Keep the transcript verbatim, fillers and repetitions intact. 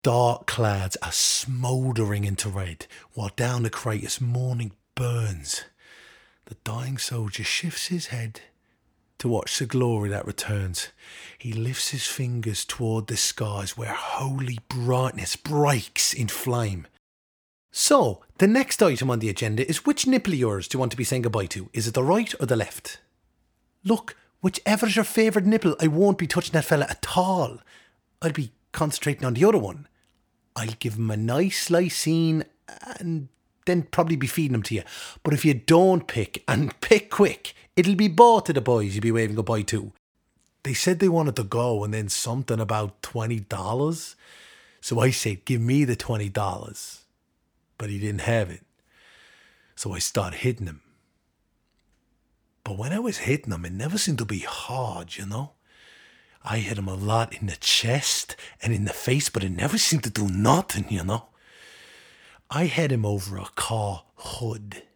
Dark clouds are smouldering into red, while down the craters morning burns. The dying soldier shifts his head to watch the glory that returns. He lifts his fingers toward the skies where holy brightness breaks in flame. So, the next item on the agenda is, which nipple of yours do you want to be saying goodbye to? Is it the right or the left? Look, whichever's your favourite nipple, I won't be touching that fella at all. I'll be concentrating on the other one. I'll give him a nice slicing and then probably be feeding him to you. But if you don't pick, and pick quick, it'll be both of the boys you'll be waving goodbye to. They said they wanted to go and then something about twenty dollars. So I said, give me the twenty dollars. But he didn't have it. So I started hitting him. But when I was hitting him, it never seemed to be hard, you know. I hit him a lot in the chest and in the face, but it never seemed to do nothing, you know. I had him over a car hood.